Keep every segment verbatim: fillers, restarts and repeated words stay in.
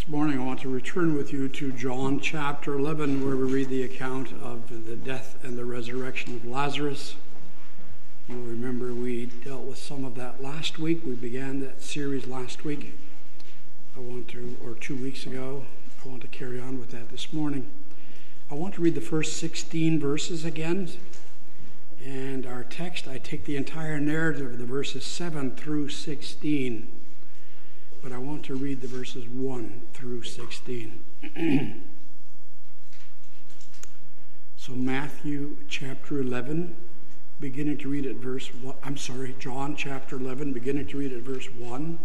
This morning I want to return with you to John chapter eleven, where we read the account of the death and the resurrection of Lazarus. You'll remember we dealt with some of that last week. We began that series last week. I want to, or two weeks ago. I want to carry on with that this morning. I want to read the first sixteen verses again. And our text, I take the entire narrative of the verses seven through sixteen. But I want to read the verses one through sixteen. So Matthew chapter eleven, beginning to read at verse one. I'm sorry, John chapter eleven, beginning to read at verse one.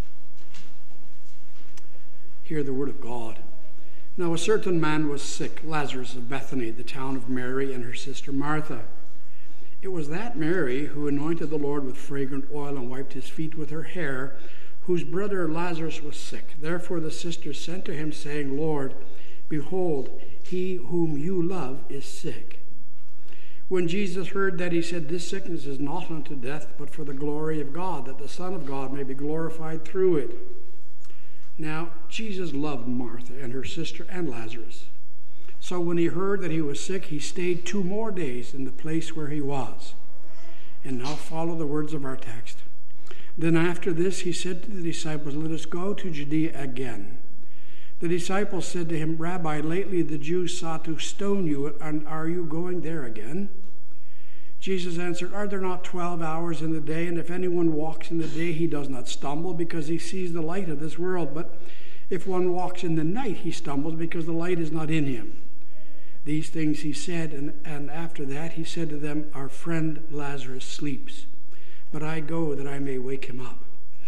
Hear the word of God. Now a certain man was sick, Lazarus of Bethany, the town of Mary and her sister Martha. It was that Mary who anointed the Lord with fragrant oil and wiped his feet with her hair, whose brother Lazarus was sick. Therefore the sisters sent to him, saying, Lord, behold, he whom you love is sick. When Jesus heard that, he said, This sickness is not unto death, but for the glory of God, that the Son of God may be glorified through it. Now Jesus loved Martha and her sister and Lazarus. So when he heard that he was sick, he stayed two more days in the place where he was. And now follow the words of our text. Then after this he said to the disciples, Let us go to Judea again. The disciples said to him, Rabbi, lately the Jews sought to stone you, and are you going there again? Jesus answered, Are there not twelve hours in the day? And if anyone walks in the day, he does not stumble, because he sees the light of this world. But if one walks in the night, he stumbles, because the light is not in him. These things he said, and, and after that he said to them, Our friend Lazarus sleeps, but I go that I may wake him up.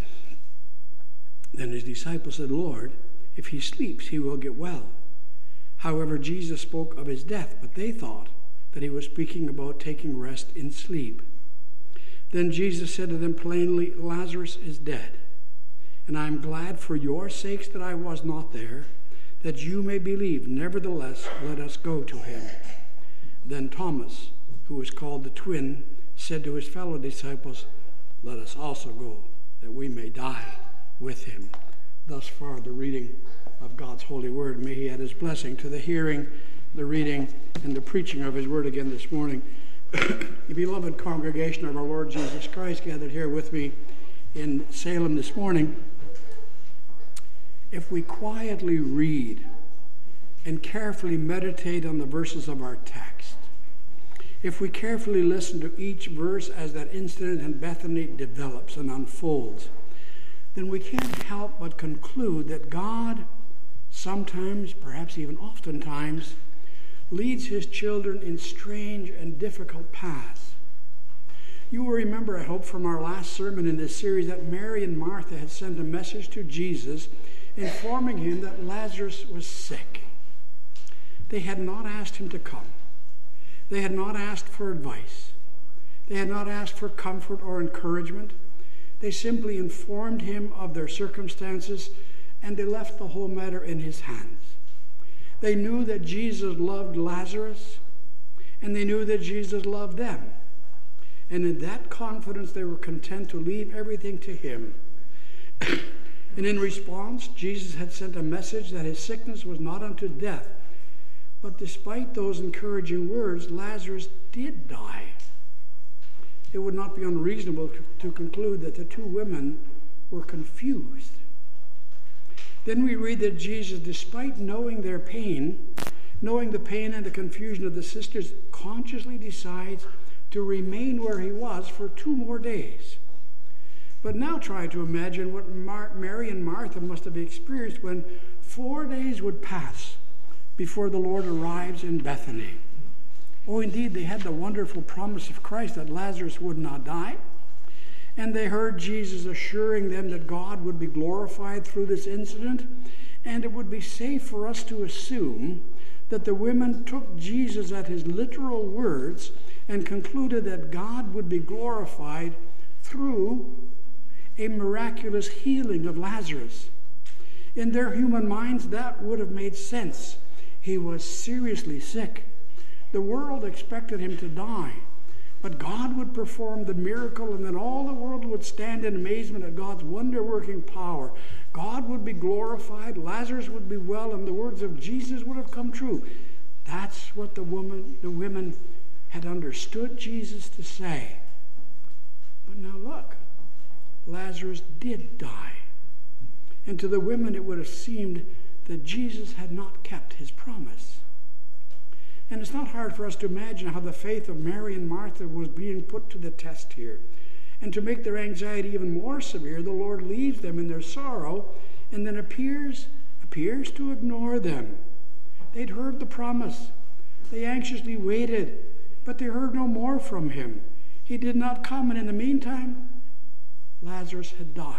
Then his disciples said, Lord, if he sleeps, he will get well. However, Jesus spoke of his death, but they thought that he was speaking about taking rest in sleep. Then Jesus said to them plainly, Lazarus is dead, and I am glad for your sakes that I was not there, that you may believe. Nevertheless, let us go to him. Then Thomas, who was called the twin, said to his fellow disciples, Let us also go, that we may die with him. Thus far the reading of God's holy word. May he add his blessing to the hearing, the reading, and the preaching of his word again this morning. The beloved congregation of our Lord Jesus Christ gathered here with me in Salem this morning. If we quietly read and carefully meditate on the verses of our text, if we carefully listen to each verse as that incident in Bethany develops and unfolds, then we can't help but conclude that God sometimes, perhaps even oftentimes, leads his children in strange and difficult paths. You will remember, I hope, from our last sermon in this series that Mary and Martha had sent a message to Jesus informing him that Lazarus was sick. They had not asked him to come. They had not asked for advice. They had not asked for comfort or encouragement. They simply informed him of their circumstances, and they left the whole matter in his hands. They knew that Jesus loved Lazarus, and they knew that Jesus loved them. And in that confidence, they were content to leave everything to him. And in response, Jesus had sent a message that his sickness was not unto death. But despite those encouraging words, Lazarus did die. It would not be unreasonable to conclude that the two women were confused. Then we read that Jesus, despite knowing their pain, knowing the pain and the confusion of the sisters, consciously decides to remain where he was for two more days. But now try to imagine what Mar- Mary and Martha must have experienced when four days would pass before the Lord arrives in Bethany. Oh, indeed, they had the wonderful promise of Christ that Lazarus would not die. And they heard Jesus assuring them that God would be glorified through this incident. And it would be safe for us to assume that the women took Jesus at his literal words and concluded that God would be glorified through a miraculous healing of Lazarus. In their human minds, that would have made sense. He was seriously sick. The world expected him to die. But God would perform the miracle, and then all the world would stand in amazement at God's wonder-working power. God would be glorified, Lazarus would be well, and the words of Jesus would have come true. That's what the woman, the women had understood Jesus to say. But now look, Lazarus did die. And to the women it would have seemed that Jesus had not kept his promise. And it's not hard for us to imagine how the faith of Mary and Martha was being put to the test here. And to make their anxiety even more severe, the Lord leaves them in their sorrow and then appears, appears to ignore them. They'd heard the promise. They anxiously waited, but they heard no more from him. He did not come, and in the meantime, Lazarus had died.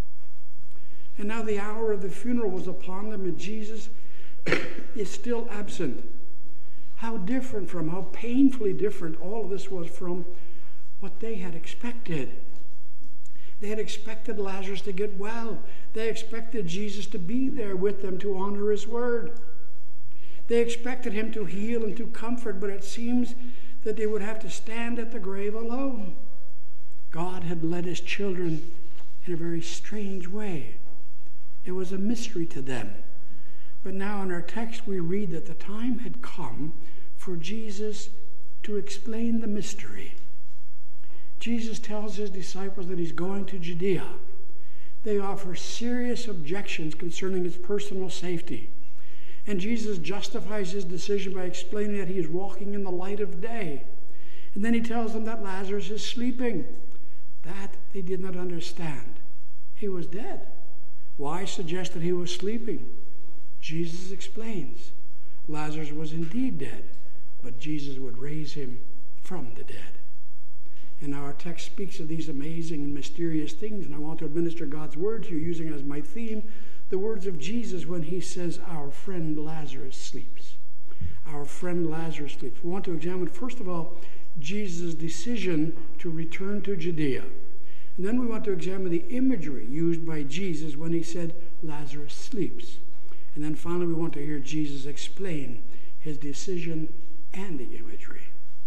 And now the hour of the funeral was upon them, and Jesus is still absent. How different from, how painfully different all of this was from what they had expected. They had expected Lazarus to get well. They expected Jesus to be there with them to honor his word. They expected him to heal and to comfort, but it seems that they would have to stand at the grave alone. God had led his children in a very strange way. It was a mystery to them. But now in our text we read that the time had come for Jesus to explain the mystery. Jesus tells his disciples that he's going to Judea. They offer serious objections concerning his personal safety. And Jesus justifies his decision by explaining that he is walking in the light of day. And then he tells them that Lazarus is sleeping. That they did not understand. He was dead. Why suggest that he was sleeping? Jesus explains. Lazarus was indeed dead, but Jesus would raise him from the dead. And our text speaks of these amazing and mysterious things, and I want to administer God's word to you using as my theme the words of Jesus when he says, our friend Lazarus sleeps. Our friend Lazarus sleeps. We want to examine, first of all, Jesus' decision to return to Judea. And then we want to examine the imagery used by Jesus when he said, Lazarus sleeps. And then finally we want to hear Jesus explain his decision and the imagery.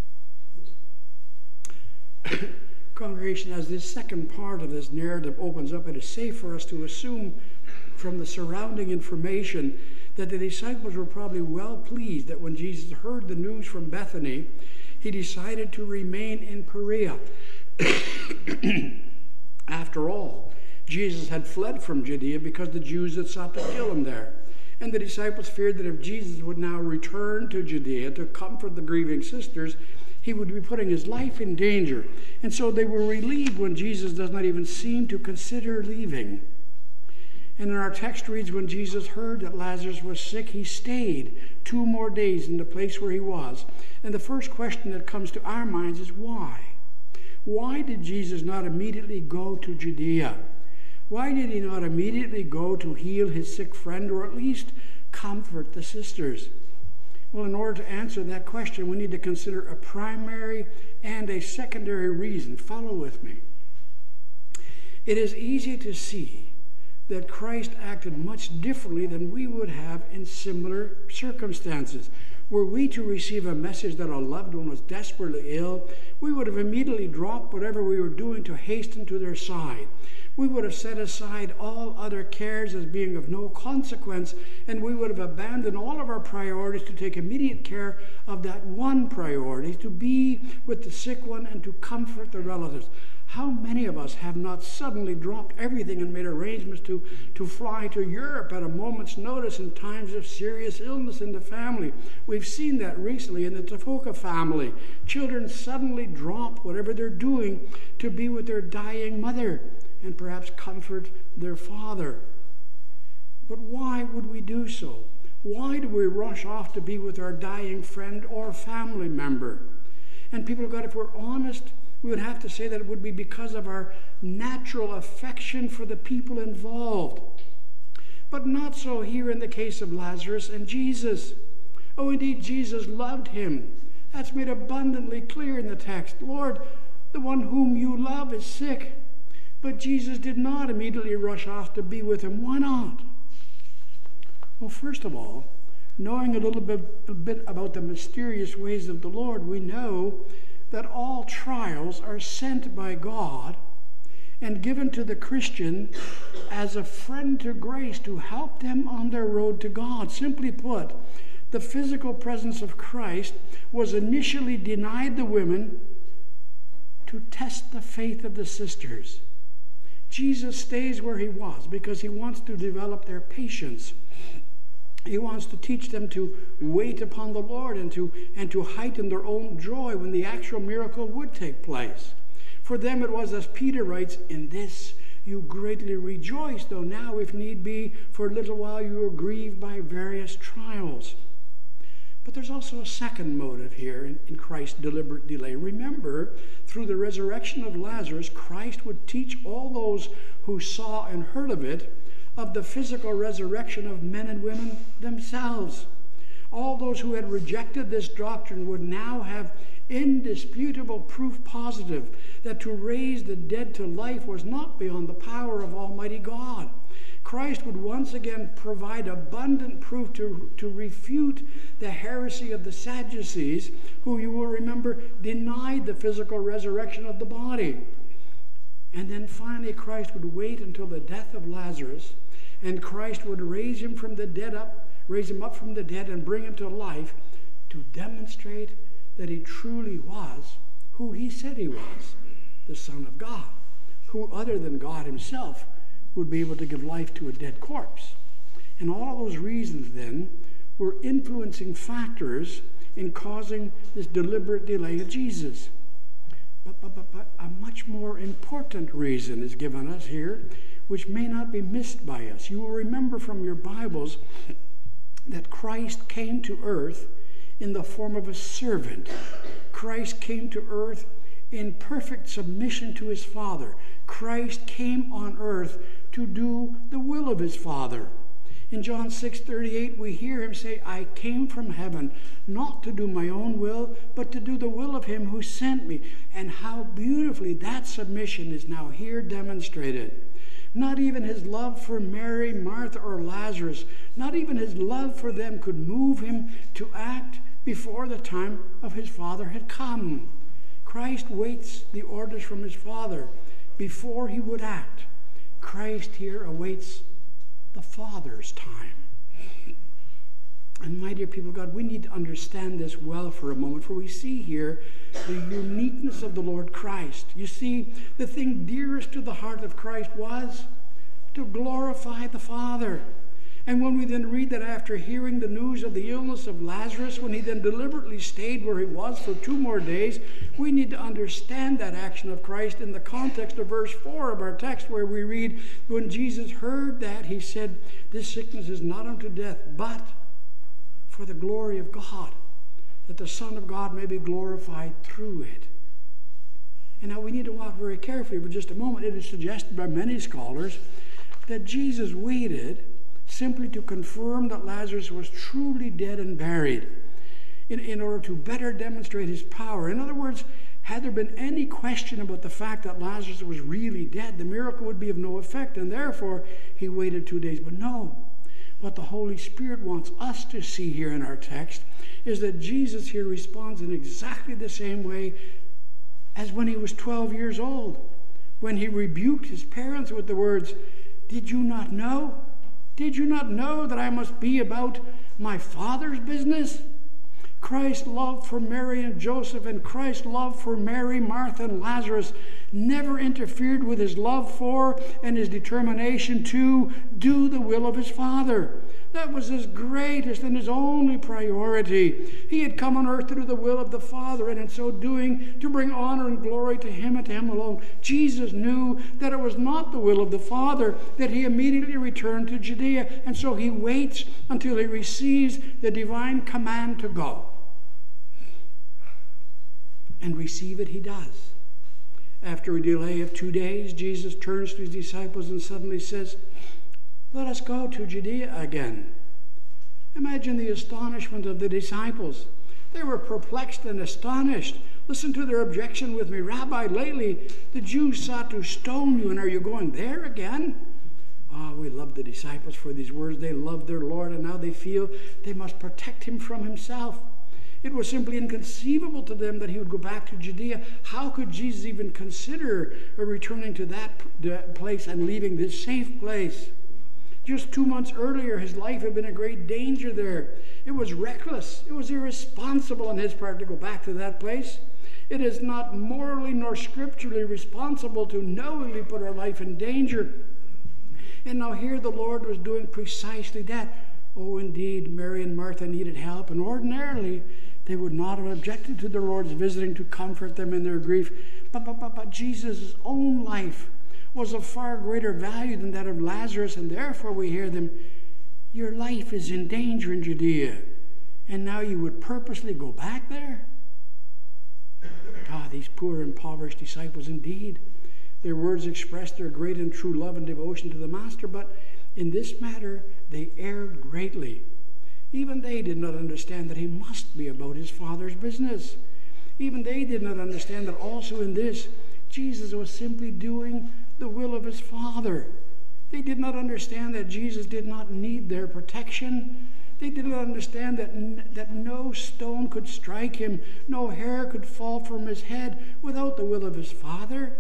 Congregation, as this second part of this narrative opens up, it is safe for us to assume from the surrounding information that the disciples were probably well pleased that when Jesus heard the news from Bethany, he decided to remain in Perea. After all, Jesus had fled from Judea because the Jews had sought to kill him there. And the disciples feared that if Jesus would now return to Judea to comfort the grieving sisters, he would be putting his life in danger. And so they were relieved when Jesus does not even seem to consider leaving. And in our text reads, when Jesus heard that Lazarus was sick, he stayed two more days in the place where he was. And the first question that comes to our minds is why? Why did Jesus not immediately go to Judea? Why did he not immediately go to heal his sick friend, or at least comfort the sisters? Well, in order to answer that question, we need to consider a primary and a secondary reason. Follow with me. It is easy to see that Christ acted much differently than we would have in similar circumstances. Were we to receive a message that a loved one was desperately ill, we would have immediately dropped whatever we were doing to hasten to their side. We would have set aside all other cares as being of no consequence, and we would have abandoned all of our priorities to take immediate care of that one priority, to be with the sick one and to comfort the relatives. How many of us have not suddenly dropped everything and made arrangements to, to fly to Europe at a moment's notice in times of serious illness in the family? We've seen that recently in the Tafoka family. Children suddenly drop whatever they're doing to be with their dying mother and perhaps comfort their father. But why would we do so? Why do we rush off to be with our dying friend or family member? And people of God, if we're honest, we would have to say that it would be because of our natural affection for the people involved. But not so here in the case of Lazarus and Jesus. Oh, indeed, Jesus loved him. That's made abundantly clear in the text. Lord, the one whom you love is sick. But Jesus did not immediately rush off to be with him. Why not? Well, first of all, knowing a little bit, a bit about the mysterious ways of the Lord, we know that all trials are sent by God and given to the Christian as a friend to grace to help them on their road to God. Simply put, the physical presence of Christ was initially denied the women to test the faith of the sisters. Jesus stays where he was because he wants to develop their patience. He wants to teach them to wait upon the Lord and to, and to heighten their own joy when the actual miracle would take place. For them it was, as Peter writes, "In this you greatly rejoice, though now, if need be, for a little while you are grieved by various trials." But there's also a second motive here in, in Christ's deliberate delay. Remember, through the resurrection of Lazarus, Christ would teach all those who saw and heard of it of the physical resurrection of men and women themselves. All those who had rejected this doctrine would now have indisputable proof positive that to raise the dead to life was not beyond the power of Almighty God. Christ would once again provide abundant proof to, to refute the heresy of the Sadducees, who, you will remember, denied the physical resurrection of the body. And then finally Christ would wait until the death of Lazarus, and Christ would raise him from the dead up, raise him up from the dead and bring him to life to demonstrate that he truly was who he said he was, the Son of God, who other than God himself would be able to give life to a dead corpse. And all of those reasons then were influencing factors in causing this deliberate delay of Jesus. But, but, but, but a much more important reason is given us here, which may not be missed by us. You will remember from your Bibles that Christ came to earth in the form of a servant. Christ came to earth in perfect submission to his Father. Christ came on earth to do the will of his Father. In John six thirty-eight, we hear him say, "I came from heaven, not to do my own will, but to do the will of him who sent me." And how beautifully that submission is now here demonstrated. Not even his love for Mary, Martha, or Lazarus, not even his love for them could move him to act before the time of his Father had come. Christ waits the orders from his Father before he would act. Christ here awaits the Father's time. And my dear people of God, we need to understand this well for a moment, for we see here the uniqueness of the Lord Christ. You see, the thing dearest to the heart of Christ was to glorify the Father. And when we then read that after hearing the news of the illness of Lazarus, when he then deliberately stayed where he was for two more days, we need to understand that action of Christ in the context of verse four of our text, where we read, when Jesus heard that, he said, "This sickness is not unto death, but for the glory of God, that the Son of God may be glorified through it." And now we need to walk very carefully for just a moment. It is suggested by many scholars that Jesus waited simply to confirm that Lazarus was truly dead and buried, in, in order to better demonstrate his power. In other words, had there been any question about the fact that Lazarus was really dead, the miracle would be of no effect, and therefore he waited two days. But no, what the Holy Spirit wants us to see here in our text is that Jesus here responds in exactly the same way as when he was twelve years old, when he rebuked his parents with the words, "Did you not know? Did you not know that I must be about my Father's business?" Christ's love for Mary and Joseph and Christ's love for Mary, Martha, and Lazarus never interfered with his love for and his determination to do the will of his Father. That was his greatest and his only priority. He had come on earth to do the will of the Father, and in so doing, to bring honor and glory to him and to him alone. Jesus knew that it was not the will of the Father, that he immediately returned to Judea, and so he waits until he receives the divine command to go. And receive it he does. After a delay of two days, Jesus turns to his disciples and suddenly says, "Let us go to Judea again." Imagine the astonishment of the disciples. They were perplexed and astonished. Listen to their objection with me. "Rabbi, lately the Jews sought to stone you, and are you going there again?" Ah, oh, we love the disciples for these words. They love their Lord, and now they feel they must protect him from himself. It was simply inconceivable to them that he would go back to Judea. How could Jesus even consider returning to that place and leaving this safe place? Just two months earlier, his life had been in great danger there. It was reckless. It was irresponsible on his part to go back to that place. It is not morally nor scripturally responsible to knowingly put our life in danger. And now here the Lord was doing precisely that. Oh, indeed, Mary and Martha needed help, and ordinarily they would not have objected to the Lord's visiting to comfort them in their grief. But, but, but, but Jesus' own life was of far greater value than that of Lazarus, and therefore we hear them, your life is in danger in Judea, and now you would purposely go back there? Ah, these poor impoverished disciples indeed. Their words expressed their great and true love and devotion to the Master, but in this matter they erred greatly. Even they did not understand that he must be about his Father's business. Even they did not understand that also in this, Jesus was simply doing the will of his Father. They did not understand that Jesus did not need their protection. They did not understand that, n- that no stone could strike him, no hair could fall from his head without the will of his Father.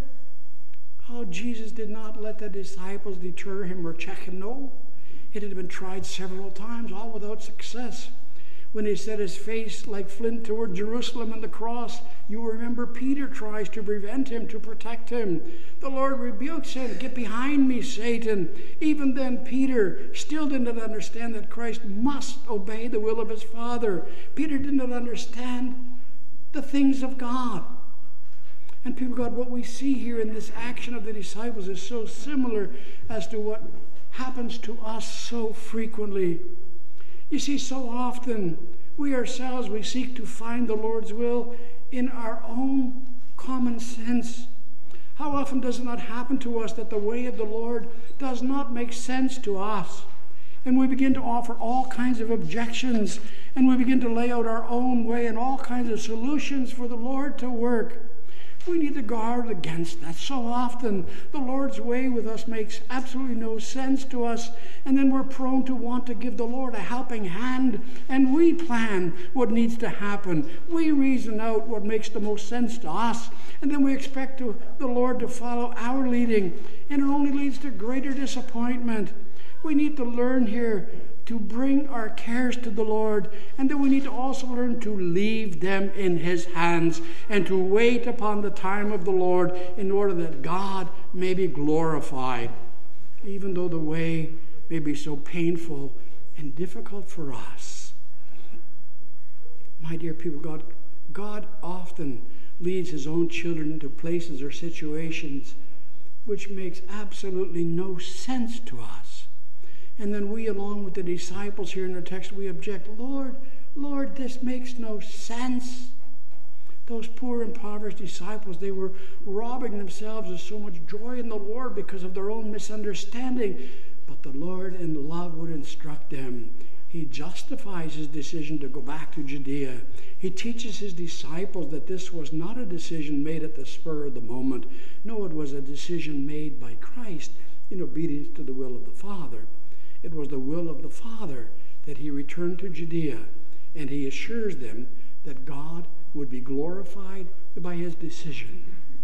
Oh, Jesus did not let the disciples deter him or check him. No, it had been tried several times, all without success. When he set his face like flint toward Jerusalem and the cross, you remember Peter tries to prevent him, to protect him. The Lord rebukes him, get behind me, Satan. Even then, Peter still did not understand that Christ must obey the will of his Father. Peter did not understand the things of God. And people, God, what we see here in this action of the disciples is so similar as to what happens to us so frequently. You see, so often we ourselves, we seek to find the Lord's will in our own common sense. How often does it not happen to us that the way of the Lord does not make sense to us? And we begin to offer all kinds of objections, and we begin to lay out our own way and all kinds of solutions for the Lord to work. We need to guard against that. So often the Lord's way with us makes absolutely no sense to us, and then we're prone to want to give the Lord a helping hand, and we plan what needs to happen. We reason out what makes the most sense to us, and then we expect to, the Lord to follow our leading, and it only leads to greater disappointment. We need to learn here to bring our cares to the Lord, and then we need to also learn to leave them in his hands and to wait upon the time of the Lord in order that God may be glorified, even though the way may be so painful and difficult for us. My dear people, God, God often leads his own children into places or situations which makes absolutely no sense to us. And then we, along with the disciples here in the text, we object, Lord, Lord, this makes no sense. Those poor impoverished disciples, they were robbing themselves of so much joy in the Lord because of their own misunderstanding. But the Lord in love would instruct them. He justifies his decision to go back to Judea. He teaches his disciples that this was not a decision made at the spur of the moment. No, it was a decision made by Christ in obedience to the will of the Father. It was the will of the Father that he returned to Judea, and he assures them that God would be glorified by his decision.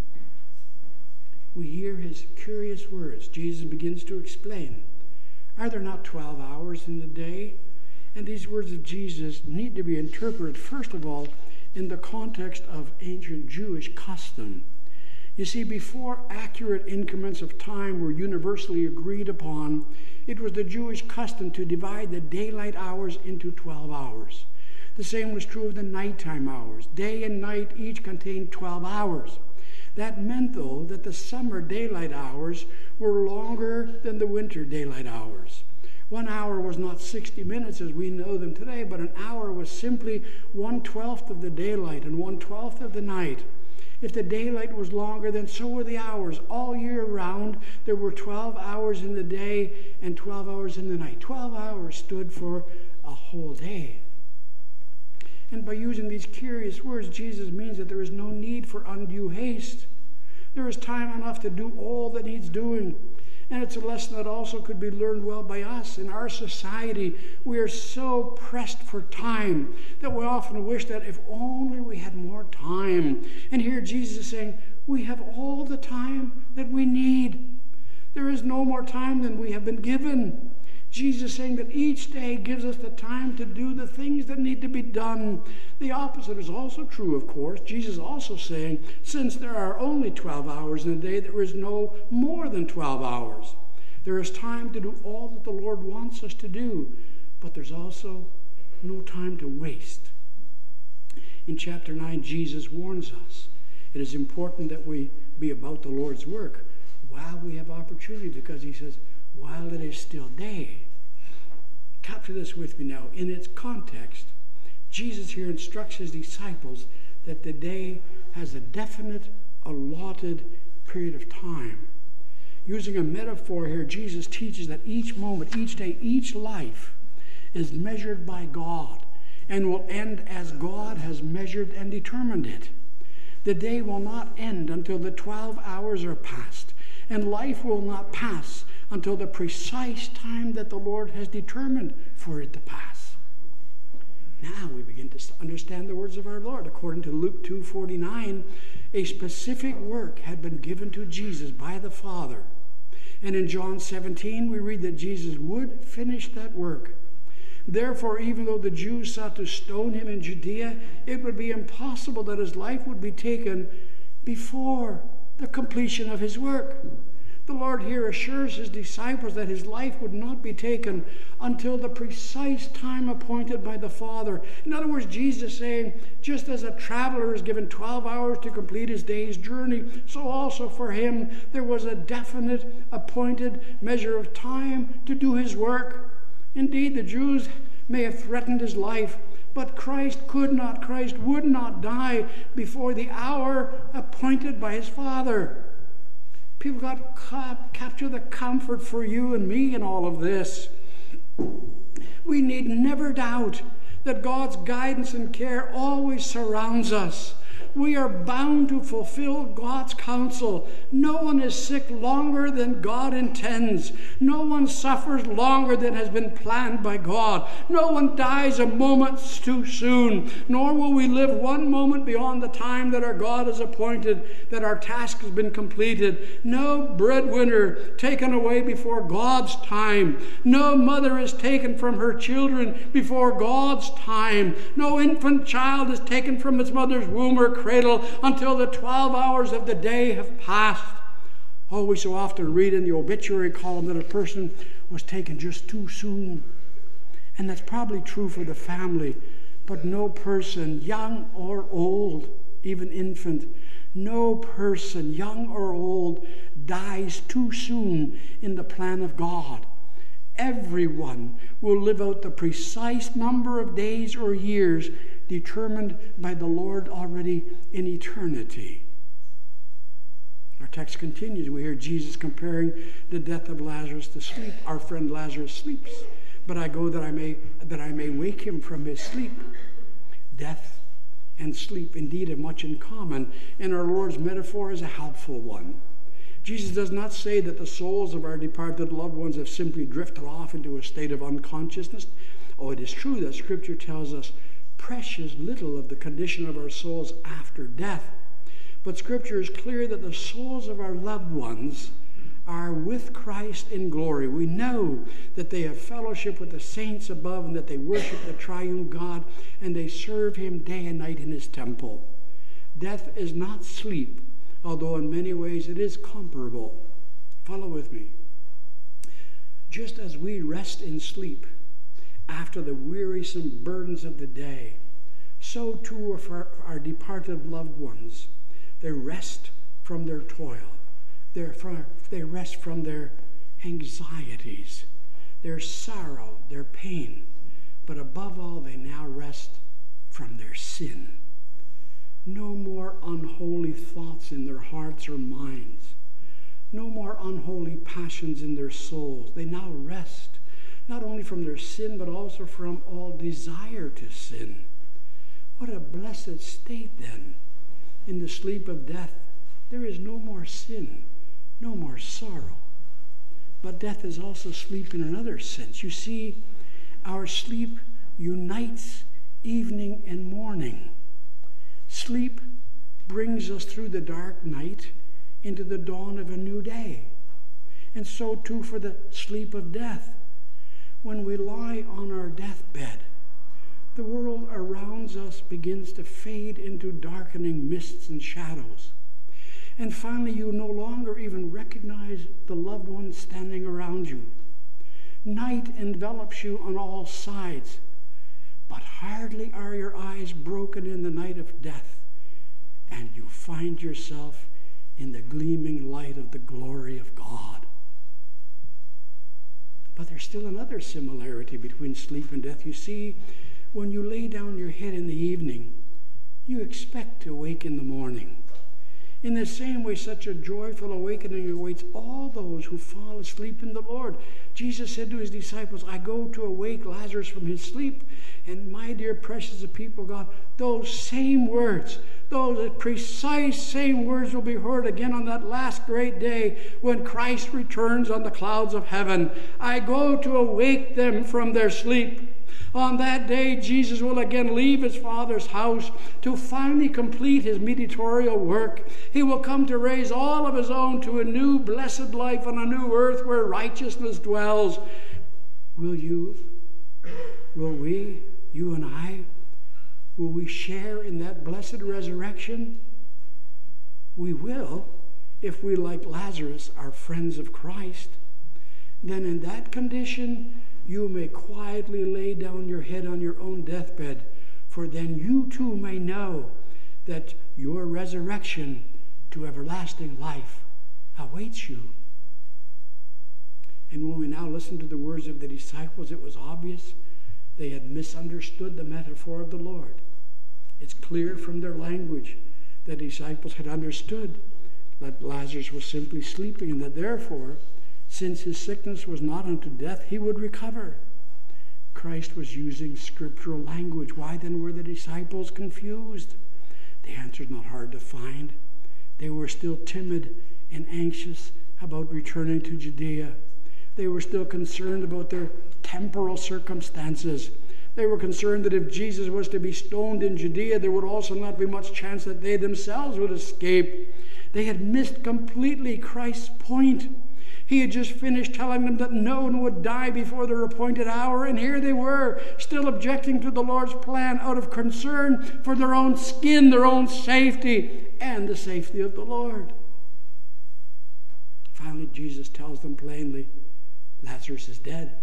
We hear his curious words. Jesus begins to explain, are there not twelve hours in the day? And these words of Jesus need to be interpreted, first of all, in the context of ancient Jewish custom. You see, before accurate increments of time were universally agreed upon, it was the Jewish custom to divide the daylight hours into twelve hours. The same was true of the nighttime hours. Day and night each contained twelve hours. That meant, though, that the summer daylight hours were longer than the winter daylight hours. One hour was not sixty minutes as we know them today, but an hour was simply one-twelfth of the daylight and one-twelfth of the night. If the daylight was longer, then so were the hours. All year round, there were twelve hours in the day and twelve hours in the night. twelve hours stood for a whole day. And by using these curious words, Jesus means that there is no need for undue haste. There is time enough to do all that needs doing. And it's a lesson that also could be learned well by us. In our society, we are so pressed for time that we often wish that if only we had more time. And here Jesus is saying, we have all the time that we need. There is no more time than we have been given. Jesus is saying that each day gives us the time to do the things that need to be done. The opposite is also true, of course. Jesus is also saying, since there are only twelve hours in a day, there is no more than twelve hours. There is time to do all that the Lord wants us to do, but there's also no time to waste. In chapter nine, Jesus warns us it is important that we be about the Lord's work while we have opportunity, because he says, while it is still day. Capture this with me now. In its context, Jesus here instructs his disciples that the day has a definite, allotted period of time. Using a metaphor here, Jesus teaches that each moment, each day, each life is measured by God and will end as God has measured and determined it. The day will not end until the twelve hours are past, and life will not pass until the precise time that the Lord has determined for it to pass. Now we begin to understand the words of our Lord. According to Luke two forty-nine, a specific work had been given to Jesus by the Father. And in John seventeen, we read that Jesus would finish that work. Therefore, even though the Jews sought to stone him in Judea, it would be impossible that his life would be taken before the completion of his work. The Lord here assures his disciples that his life would not be taken until the precise time appointed by the Father. In other words, Jesus is saying, just as a traveler is given twelve hours to complete his day's journey, so also for him there was a definite, appointed measure of time to do his work. Indeed, the Jews may have threatened his life, but Christ could not, Christ would not die before the hour appointed by his Father. People got to capture the comfort for you and me in all of this. We need never doubt that God's guidance and care always surrounds us. We are bound to fulfill God's counsel. No one is sick longer than God intends. No one suffers longer than has been planned by God. No one dies a moment too soon, nor will we live one moment beyond the time that our God has appointed, that our task has been completed. No breadwinner taken away before God's time. No mother is taken from her children before God's time. No infant child is taken from its mother's womb or cradle until the twelve hours of the day have passed. Oh, we so often read in the obituary column that a person was taken just too soon. And that's probably true for the family, but no person, young or old, even infant, no person, young or old, dies too soon in the plan of God. Everyone will live out the precise number of days or years determined by the Lord already in eternity. Our text continues. We hear Jesus comparing the death of Lazarus to sleep. Our friend Lazarus sleeps, but I go that I may that I may wake him from his sleep. Death and sleep indeed have much in common, and our Lord's metaphor is a helpful one. Jesus does not say that the souls of our departed loved ones have simply drifted off into a state of unconsciousness. Oh, it is true that Scripture tells us precious little of the condition of our souls after death. But Scripture is clear that the souls of our loved ones are with Christ in glory. We know that they have fellowship with the saints above and that they worship the triune God and they serve him day and night in his temple. Death is not sleep, although in many ways it is comparable. Follow with me. Just as we rest in sleep after the wearisome burdens of the day, so too are for our departed loved ones. They rest from their toil. They rest from their anxieties, their sorrow, their pain. But above all, they now rest from their sin. No more unholy thoughts in their hearts or minds. No more unholy passions in their souls. They now rest, not only from their sin, but also from all desire to sin. What a blessed state, then. In the sleep of death, there is no more sin, no more sorrow. But death is also sleep in another sense. You see, our sleep unites evening and morning. Sleep brings us through the dark night into the dawn of a new day. And so too for the sleep of death. When we lie on our deathbed, the world around us begins to fade into darkening mists and shadows. And finally, you no longer even recognize the loved ones standing around you. Night envelops you on all sides, but hardly are your eyes broken in the night of death, and you find yourself in the gleaming light of the glory of God. But there's still another similarity between sleep and death. You see, when you lay down your head in the evening, you expect to wake in the morning. In the same way, such a joyful awakening awaits all those who fall asleep in the Lord. Jesus said to his disciples, I go to awake Lazarus from his sleep. And my dear precious people of God, those same words, those precise same words will be heard again on that last great day when Christ returns on the clouds of heaven. I go to awake them from their sleep. On that day, Jesus will again leave his Father's house to finally complete his mediatorial work. He will come to raise all of his own to a new blessed life on a new earth where righteousness dwells. Will you, will we, you and I, will we share in that blessed resurrection? We will, if we, like Lazarus, are friends of Christ. Then in that condition, you may quietly lay down your head on your own deathbed, for then you too may know that your resurrection to everlasting life awaits you. And when we now listen to the words of the disciples, it was obvious they had misunderstood the metaphor of the Lord. It's clear from their language that the disciples had understood that Lazarus was simply sleeping, and that therefore, since his sickness was not unto death, he would recover. Christ was using scriptural language. Why then were the disciples confused? The answer is not hard to find. They were still timid and anxious about returning to Judea. They were still concerned about their temporal circumstances. They were concerned that if Jesus was to be stoned in Judea, there would also not be much chance that they themselves would escape. They had missed completely Christ's point. He had just finished telling them that no one would die before their appointed hour, and here they were, still objecting to the Lord's plan out of concern for their own skin, their own safety, and the safety of the Lord. Finally, Jesus tells them plainly, Lazarus is dead.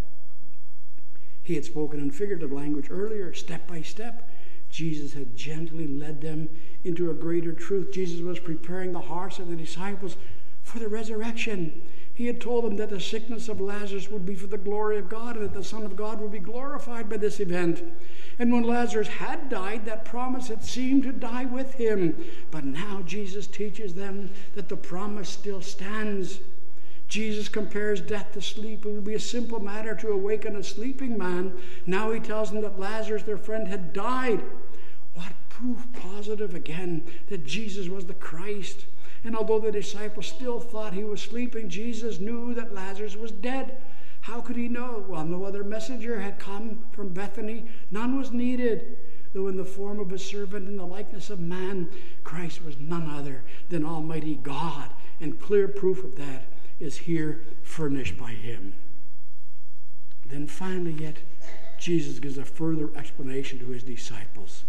He had spoken in figurative language earlier, step by step. Jesus had gently led them into a greater truth. Jesus was preparing the hearts of the disciples for the resurrection. He had told them that the sickness of Lazarus would be for the glory of God, and that the Son of God would be glorified by this event. And when Lazarus had died, that promise had seemed to die with him. But now Jesus teaches them that the promise still stands. Jesus compares death to sleep. It would be a simple matter to awaken a sleeping man. Now he tells them that Lazarus, their friend, had died. What proof positive again that Jesus was the Christ. And although the disciples still thought he was sleeping, Jesus knew that Lazarus was dead. How could he know? Well, no other messenger had come from Bethany. None was needed. Though in the form of a servant in the likeness of man, Christ was none other than Almighty God. And clear proof of that is here furnished by him. Then finally yet, Jesus gives a further explanation to his disciples.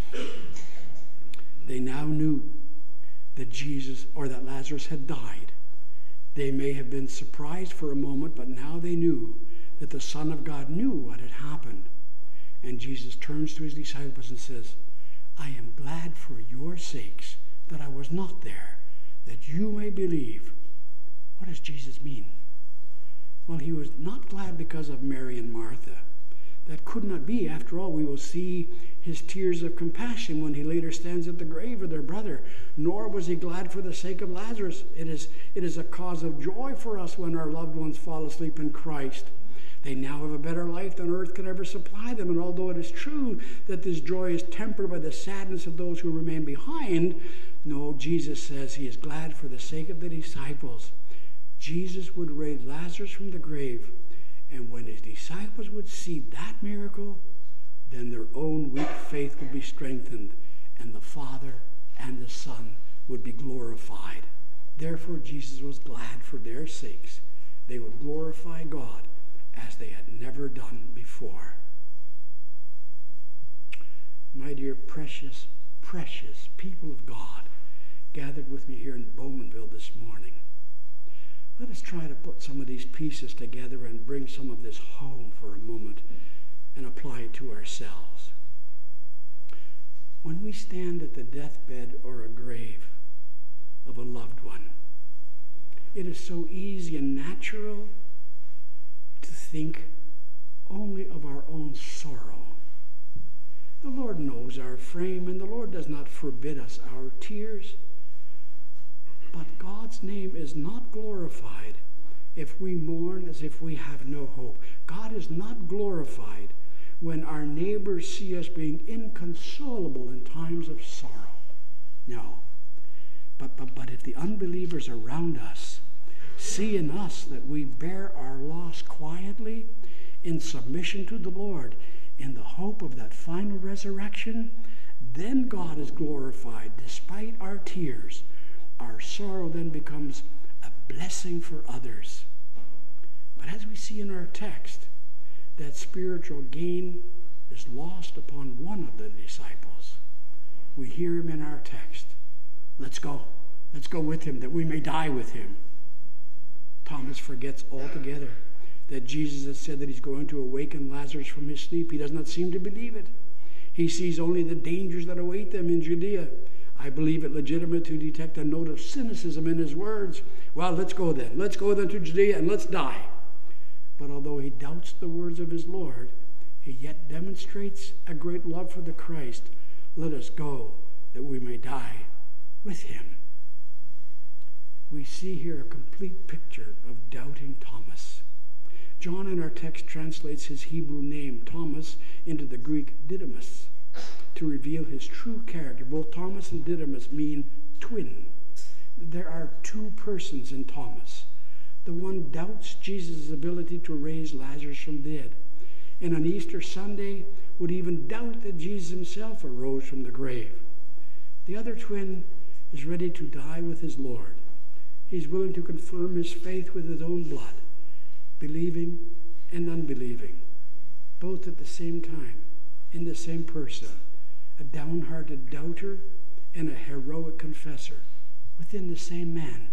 They now knew that Jesus, or that Lazarus had died. They may have been surprised for a moment, but now they knew that the Son of God knew what had happened. And Jesus turns to his disciples and says, I am glad for your sakes that I was not there, that you may believe. What does Jesus mean? Well, he was not glad because of Mary and Martha. That could not be. After all, we will see his tears of compassion when he later stands at the grave of their brother. Nor was he glad for the sake of Lazarus. It is, it is a cause of joy for us when our loved ones fall asleep in Christ. They now have a better life than earth could ever supply them. And although it is true that this joy is tempered by the sadness of those who remain behind, no, Jesus says he is glad for the sake of the disciples. Jesus would raise Lazarus from the grave, and when his disciples would see that miracle, then their own weak faith would be strengthened, and the Father and the Son would be glorified. Therefore, Jesus was glad for their sakes. They would glorify God as they had never done before. My dear precious, precious people of God gathered with me here in Bowmanville this morning, let us try to put some of these pieces together and bring some of this home for a moment and apply it to ourselves. When we stand at the deathbed or a grave of a loved one, it is so easy and natural to think only of our own sorrow. The Lord knows our frame, and the Lord does not forbid us our tears. But God's name is not glorified if we mourn as if we have no hope. God is not glorified when our neighbors see us being inconsolable in times of sorrow. No. But, but, but if the unbelievers around us see in us that we bear our loss quietly, in submission to the Lord, in the hope of that final resurrection, then God is glorified despite our tears. Our sorrow then becomes a blessing for others. But as we see in our text, that spiritual gain is lost upon one of the disciples. We hear him in our text. Let's go. Let's go with him that we may die with him. Thomas forgets altogether that Jesus has said that he's going to awaken Lazarus from his sleep. He does not seem to believe it. He sees only the dangers that await them in Judea. I believe it legitimate to detect a note of cynicism in his words. Well, let's go then. Let's go then to Judea and let's die. But although he doubts the words of his Lord, he yet demonstrates a great love for the Christ. Let us go that we may die with him. We see here a complete picture of doubting Thomas. John in our text translates his Hebrew name, Thomas, into the Greek Didymus to reveal his true character. Both Thomas and Didymus mean twin. There are two persons in Thomas. The one doubts Jesus' ability to raise Lazarus from the dead, and on Easter Sunday would even doubt that Jesus himself arose from the grave. The other twin is ready to die with his Lord. He's willing to confirm his faith with his own blood, believing and unbelieving, both at the same time, in the same person, a downhearted doubter and a heroic confessor within the same man.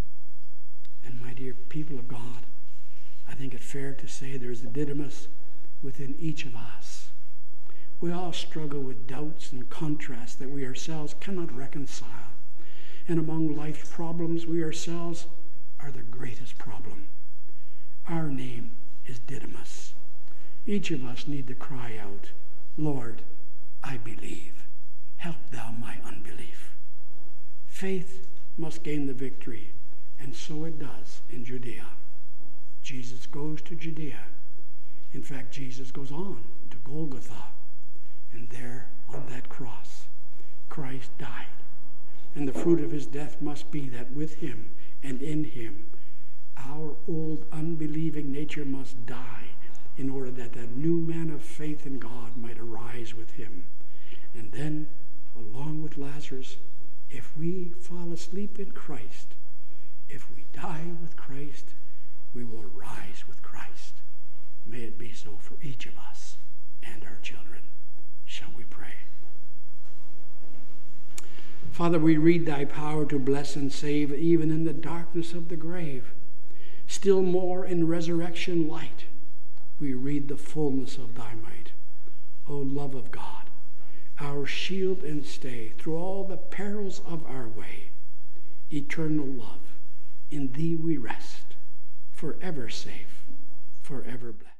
And my dear people of God, I think it fair to say there's a Didymus within each of us. We all struggle with doubts and contrasts that we ourselves cannot reconcile. And among life's problems, we ourselves are the greatest problem. Our name is Didymus. Each of us need to cry out, Lord, I believe. Help thou my unbelief. Faith must gain the victory, and so it does in Judea. Jesus goes to Judea. In fact, Jesus goes on to Golgotha, and there on that cross, Christ died. And the fruit of his death must be that with him and in him, our old unbelieving nature must die in order that that new man of faith in God might arise with him. And then, along with Lazarus, if we fall asleep in Christ, if we die with Christ, we will rise with Christ. May it be so for each of us and our children. Shall we pray? Father, we read thy power to bless and save even in the darkness of the grave. Still more in resurrection light, we read the fullness of thy might. O love of God, our shield and stay through all the perils of our way. Eternal love, in thee we rest, forever safe, forever blessed.